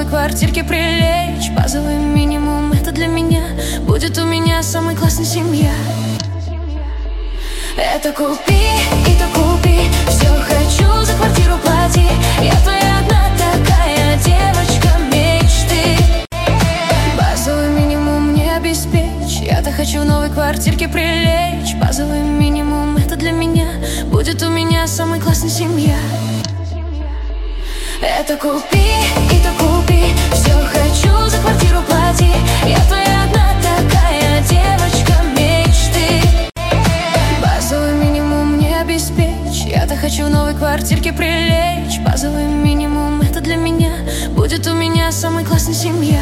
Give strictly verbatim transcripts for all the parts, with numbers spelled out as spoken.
новой квартирке прилечь. Базовый минимум — это для меня. Будет у меня самой классной семья. Это купи, и то купи. Все хочу, за квартиру плати. Я твоя одна такая девочка мечты. Базовый минимум не обеспечь. Я-то хочу в новой квартирке прилечь. Базовый минимум — это для меня. Будет у меня самой классной семья. Это купи, и то купи. Все хочу, за квартиру плати. Я твоя одна такая девочка мечты. Базовый минимум не обеспечь. Я-то хочу в новой квартирке прилечь. Базовый минимум — это для меня. Будет у меня самой классной семья.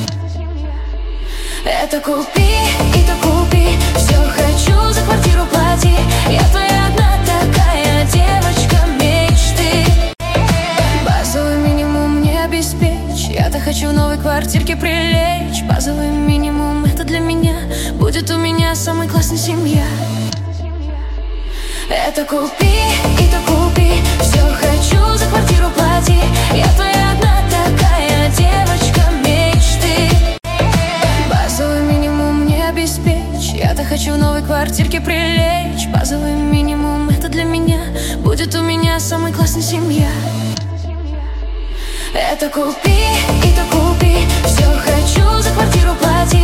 Это купи, и то купи. Все хочу, за квартиру плати. Я твоя одна такая девочка мечты. Базовый минимум не обеспечь. Я-то хочу в новой квартирке прилечь. Базовый минимум — это для меня. Будет у меня самой классной семья. Это купи, и то купи. Все хочу, за квартиру плати. Я твоя одна такая девочка мечты. Базовый минимум не обеспечь. Я-то хочу в новой квартирке прилечь. Базовый минимум — это для меня. Будет у меня самой классной семья. Это купи, и то купи. Все хочу, за квартиру плати.